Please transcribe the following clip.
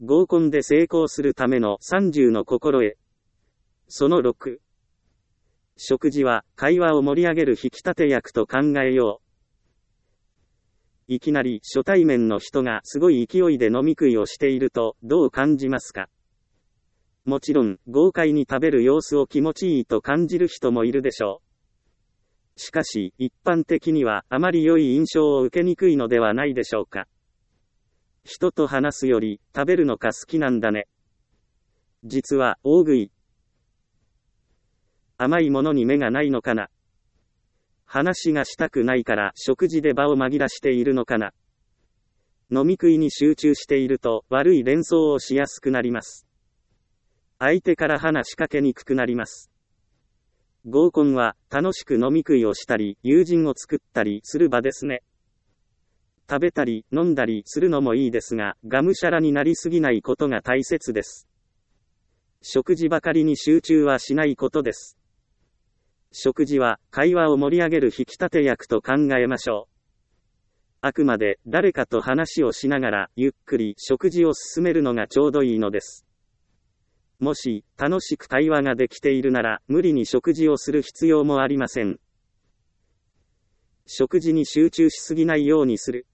合コンで成功するための30の心得。その6。食事は会話を盛り上げる引き立て役と考えよう。いきなり初対面の人がすごい勢いで飲み食いをしているとどう感じますか？もちろん豪快に食べる様子を気持ちいいと感じる人もいるでしょう。しかし一般的にはあまり良い印象を受けにくいのではないでしょうか。人と話すより食べるのか好きなんだね。実は大食い。甘いものに目がないのかな。話がしたくないから食事で場を紛らしているのかな。飲み食いに集中していると悪い連想をしやすくなります。相手から話しかけにくくなります。合コンは楽しく飲み食いをしたり友人を作ったりする場ですね。食べたり飲んだりするのもいいですが、がむしゃらになりすぎないことが大切です。食事ばかりに集中はしないことです。食事は会話を盛り上げる引き立て役と考えましょう。あくまで誰かと話をしながらゆっくり食事を進めるのがちょうどいいのです。もし楽しく会話ができているなら無理に食事をする必要もありません。食事に集中しすぎないようにする。